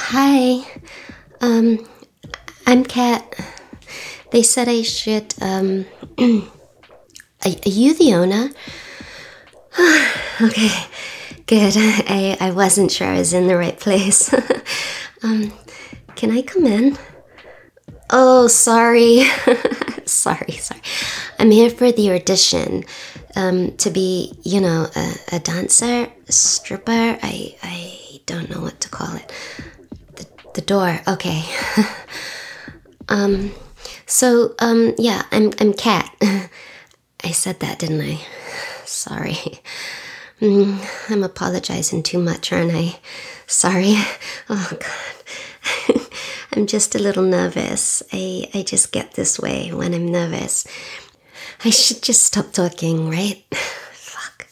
Hi, um, I'm Kat. They said I should, are you the owner? Okay, good. I wasn't sure I was in the right place. Can I come in? Oh, sorry. sorry. I'm here for the audition, to be, a dancer, a stripper. I don't know what to call it. The door, okay. Yeah, I'm Kat. I said that, didn't I? Sorry. I'm apologizing too much, aren't I? Sorry. Oh, God. I'm just a little nervous. I just get this way when I'm nervous. I should just stop talking, right? Fuck.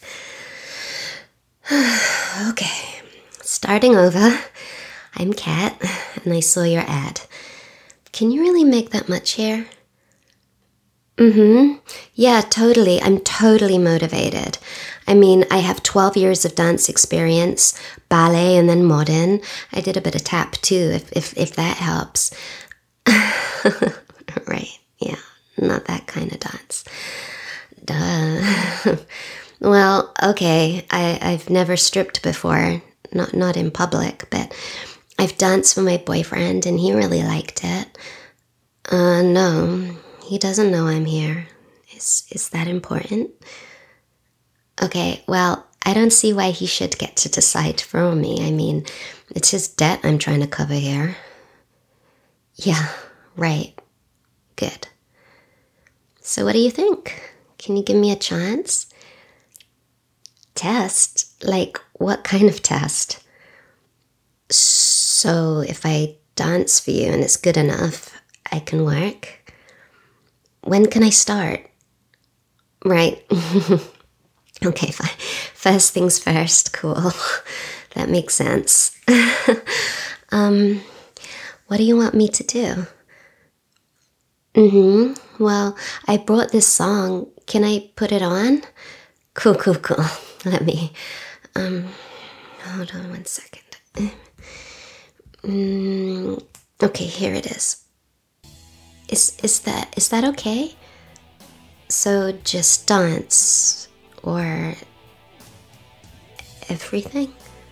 Okay. Starting over. I'm Kat, and I saw your ad. Can you really make that much hair? Yeah, totally. I'm totally motivated. I mean, I have 12 years of dance experience, ballet and then modern. I did a bit of tap too, if that helps. Right, yeah, not that kind of dance. Duh. Well, okay, I've never stripped before, not in public, but I've danced with my boyfriend and he really liked it. No, he doesn't know I'm here. Is that important? Okay, well, I don't see why he should get to decide for me. I mean, it's his debt I'm trying to cover here. Yeah, right. Good. So what do you think? Can you give me a chance? Test? Like, what kind of test? So if I dance for you and it's good enough, I can work? When can I start? Right. Okay, fine. First things first, cool. That makes sense. What do you want me to do? Well, I brought this song. Can I put it on? Cool. Let me, hold on one second. Okay, here it is. Is that okay? So just dance or everything?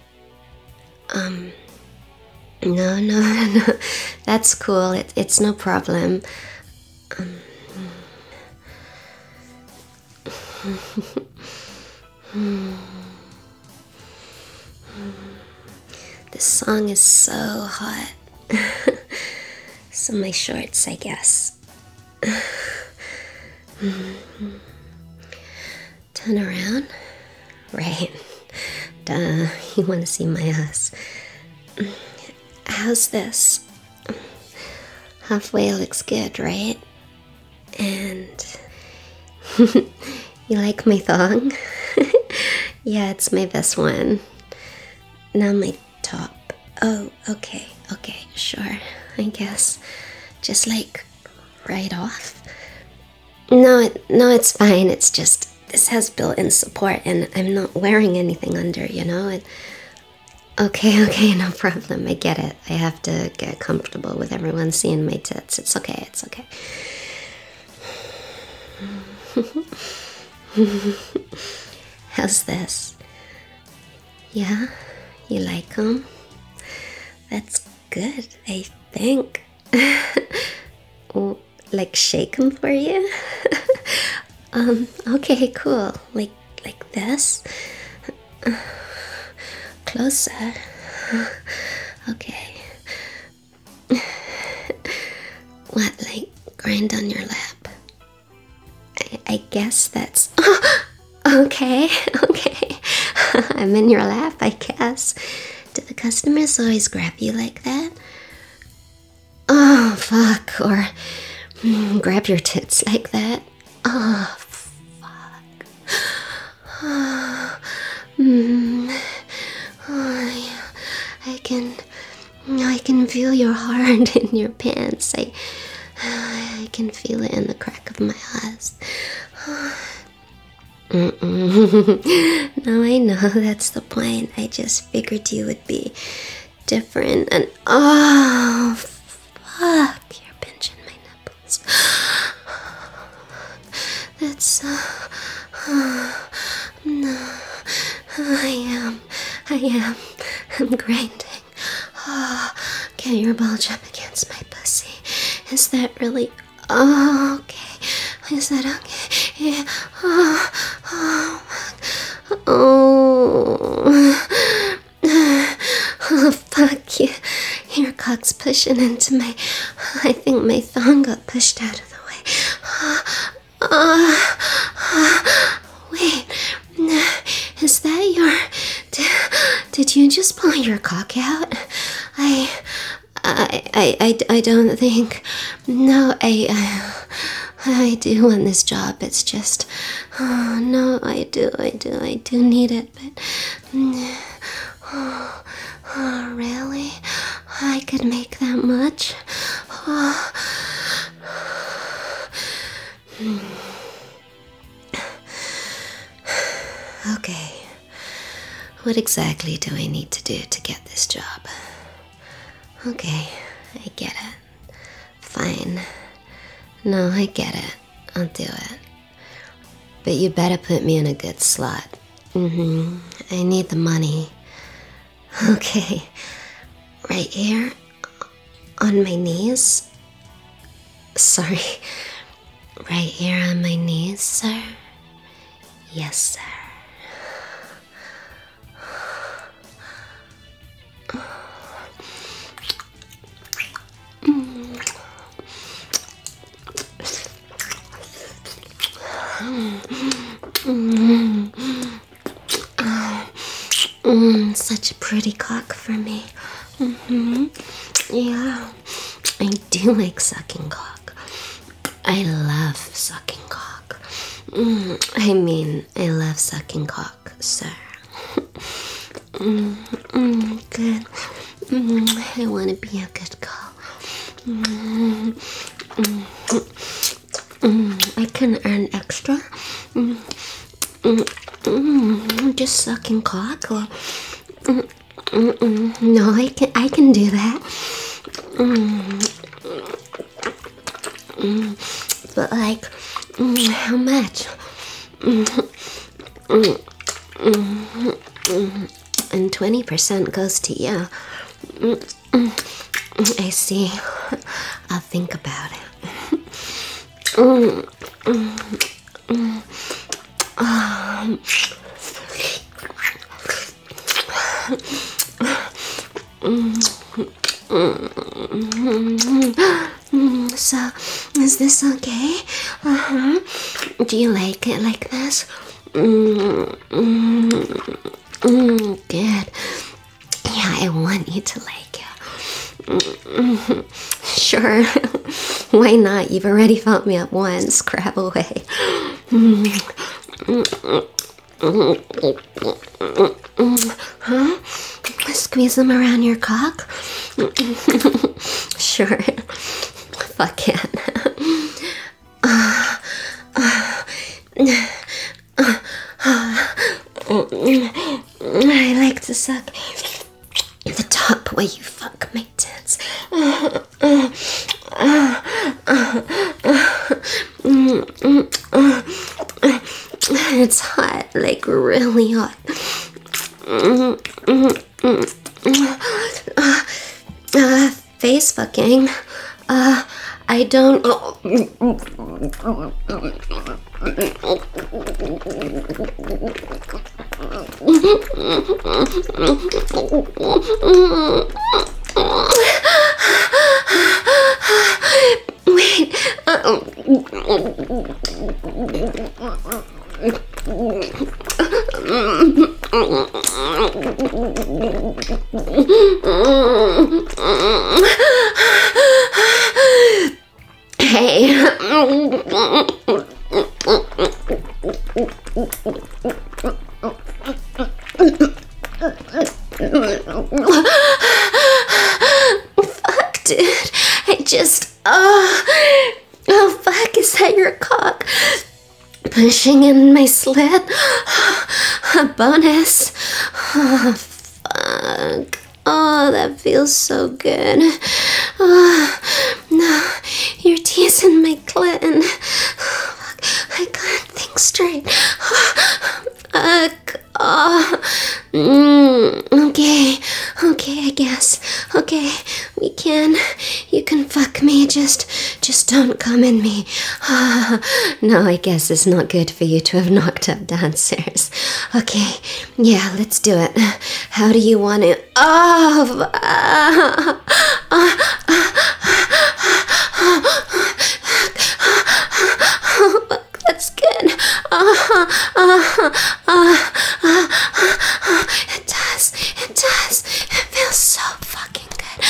No. That's cool. It's no problem. This song is so hot. So my shorts, I guess. Turn around. Right. Duh, you want to see my ass. How's this? Halfway looks good, right? And you like my thong? Yeah, it's my best one. Now my top. Oh, okay, sure, I guess. Just like right off. No, it's fine. It's just this has built-in support and I'm not wearing anything under, Okay, no problem. I get it. I have to get comfortable with everyone seeing my tits. It's okay. How's this? Yeah? You like them? That's good, I think. Like shake them for you? Okay, cool. Like this? Closer. Okay. What, like grind on your lap? I guess that's... Okay. I'm in your lap, I guess. Do the customers always grab you like that? Oh, fuck. Or grab your tits like that? Oh, fuck. Oh, yeah. I can feel your heart in your pants. I can feel it in the crack of my eyes. No, I know, that's the point. I just figured you would be different. And oh, fuck, you're pinching my nipples. That's no, I'm grinding. Oh, get your bulge up against my pussy. Is that really okay? Is that okay? Yeah. Oh, fuck you. Your cock's pushing into my. I think my thong got pushed out of the way. Wait. Is that your. Did you just pull your cock out? I don't think. No, I do want this job. It's just, oh, no, I do need it, but, oh, really? I could make that much? Oh. Okay, what exactly do I need to do to get this job? Okay, I get it. Fine. No, I get it. I'll do it. But you better put me in a good slot. I need the money. Okay. Right here. On my knees. Sorry. Right here on my knees, sir? Yes, sir. Such a pretty cock for me. Yeah, I do like sucking cock. I love sucking cock. I mean, I love sucking cock, sir. Good. I want to be a good girl. I can earn extra. Just sucking cock, or no, I can do that. But like, how much? And 20% goes to you. I see. I'll think about it. So, is this okay? Do you like it like this? Good. Yeah, I want you to like it. Sure. Why not? You've already felt me up once. Grab away. Huh? Squeeze them around your cock? Sure. Fuck yeah. I like to suck the top while you fuck my tits. It's hot, like really hot. Face fucking. I don't. Wait. Hey. Fuck, dude. I just. Oh, fuck. Is that your cock? Pushing in my slit? A bonus? Oh, fuck. Oh, that feels so good. Oh, no, you're teasing my clit. I can't think straight. Okay, I guess. Okay, you can fuck me, just don't come in me. No, I guess it's not good for you to have knocked up dancers. Okay, yeah, let's do it. How do you want it? That's good. It does. It feels so fucking good.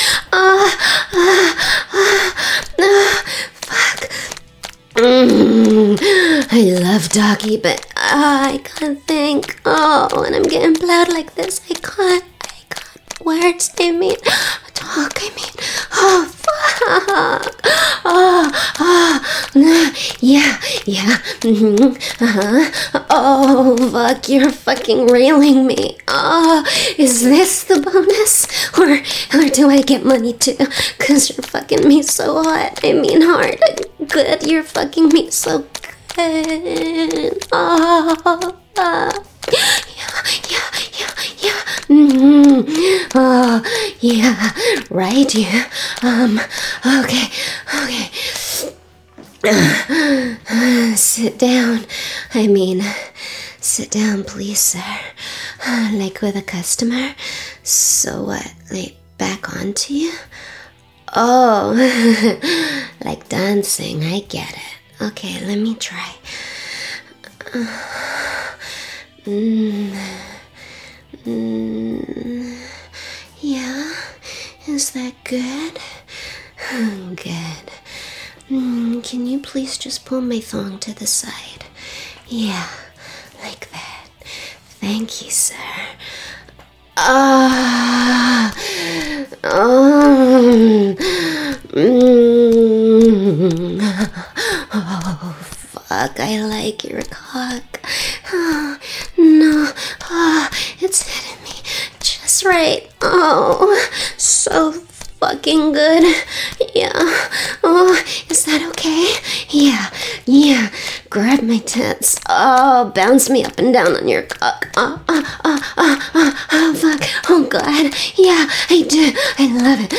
Fuck. I love doggy, but I can't think. Oh, when I'm getting blood like this, I can't. Words, I mean, talk, oh, fuck. Yeah. Oh, fuck, you're fucking railing me. Oh, is this the bonus? Or do I get money too? Cause you're fucking me so hot. I mean hard. Good, you're fucking me so good. Oh, yeah. Oh, yeah, right, yeah. Okay. Sit down. Sit down, please, sir. Like with a customer? So what, like back onto you? Oh, like dancing, I get it. Okay, let me try. Yeah, is that good? Good. Can you please just pull my thong to the side? Yeah, like that. Thank you, sir. Oh, fuck, I like your cock. Oh, no, it's hitting me just right. Oh, so fucking good. Yeah. Oh, is that okay? Yeah. Grab my tits. Oh, bounce me up and down on your cock. Oh, fuck. Oh, God. Yeah, I do. I love it.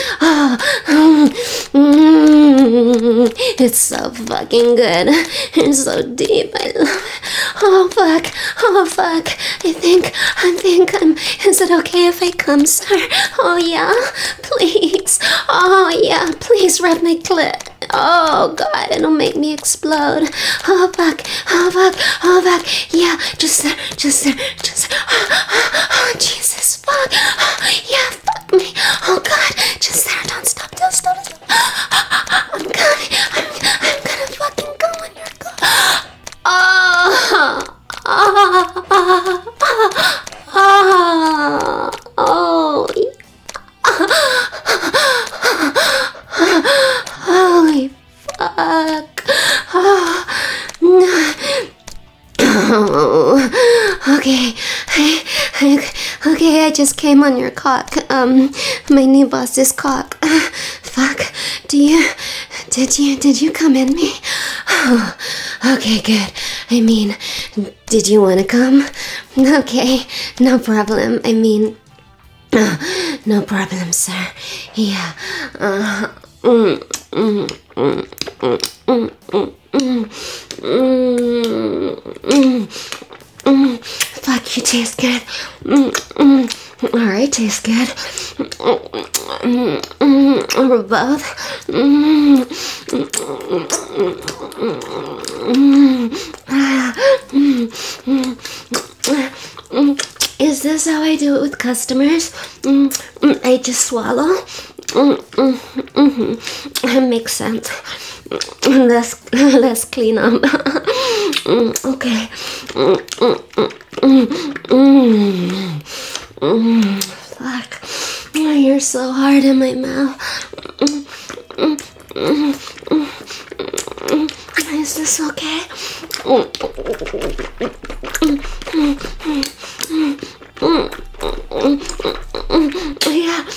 It's so fucking good. It's so deep. I love it. Oh, fuck. I think I'm. Is it okay if I come, sir? Oh, yeah. Please. Oh, yeah. Please rub my clit. Oh, God. It'll make me explode. Oh, fuck. Yeah, just there. Oh, Jesus, fuck. Yeah, fuck me. Oh, God. Just there. Don't stop. I'm gonna fucking go on your cock. Holy fuck. Okay, I just came on your cock. My new boss's cock. Fuck. Did you come in me? Oh, okay, good. I mean, did you want to come? Okay, no problem. I mean, no problem, sir. Yeah. Fuck, you taste good. Alright, tastes good. Or both. Is this how I do it with customers? I just swallow. It makes sense. Let's clean up. Okay. Fuck. You're so hard in my mouth. Is this okay? Yeah.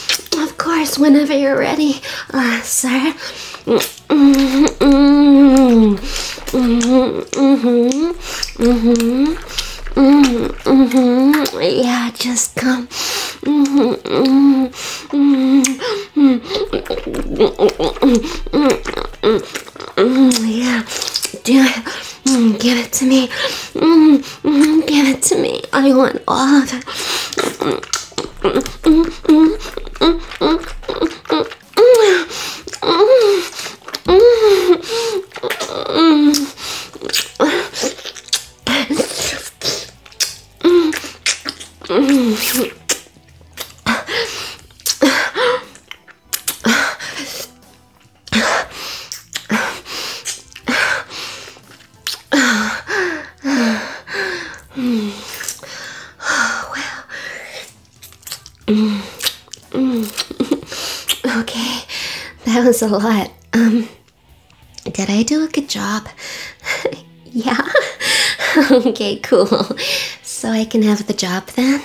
whenever you're ready, sir. Yeah, just come. Yeah, do it. Give it to me. Give it to me. I want all of it. Okay, that was a lot. Did I do a good job? Yeah? Okay, cool. So I can have the job then?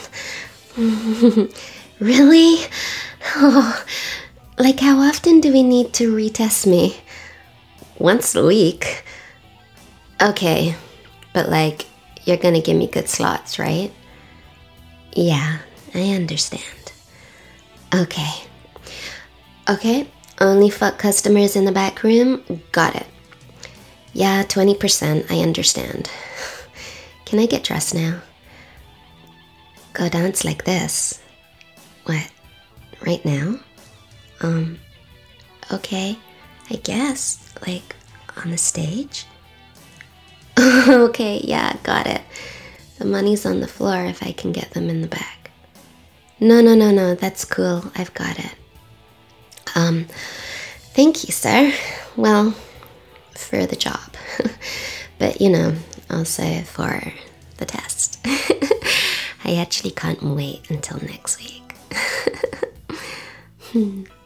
Really? Oh, like how often do we need to retest me? Once a week? Okay, but like, you're gonna give me good slots, right? Yeah, I understand. Okay. Okay, only fuck customers in the back room? Got it. Yeah, 20%, I understand. Can I get dressed now? Go dance like this. What? Right now? Okay, I guess. Like, on the stage? Okay, yeah, got it. The money's on the floor if I can get them in the back. No, that's cool. I've got it. Thank you, sir. Well, for the job. But, also for the test. I actually can't wait until next week.